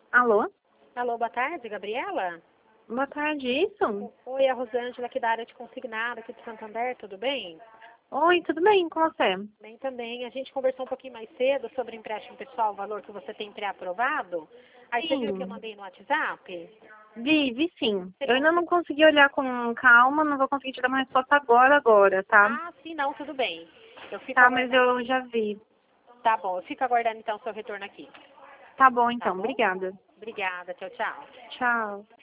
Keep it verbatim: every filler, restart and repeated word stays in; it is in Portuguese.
Alô? Alô, boa tarde, Gabriela? Boa tarde, isso? Oi, a Rosângela aqui da área de consignado, aqui de Santander, tudo bem? Oi, tudo bem com você? Bem também. A gente conversou um pouquinho mais cedo sobre empréstimo pessoal, o valor que você tem pré-aprovado. Aí você viu que eu Sim, mandei no WhatsApp? vi, vi sim. Você Eu ainda não consegue... consegui olhar com calma, não vou conseguir te dar uma resposta agora, agora, tá? Ah, sim, não, tudo bem. Eu fico Tá, mas aguardando. eu já vi. Tá bom, eu fico aguardando então o seu retorno aqui. Tá bom Tá então, bom? obrigada. Obrigada, tchau, tchau. Tchau.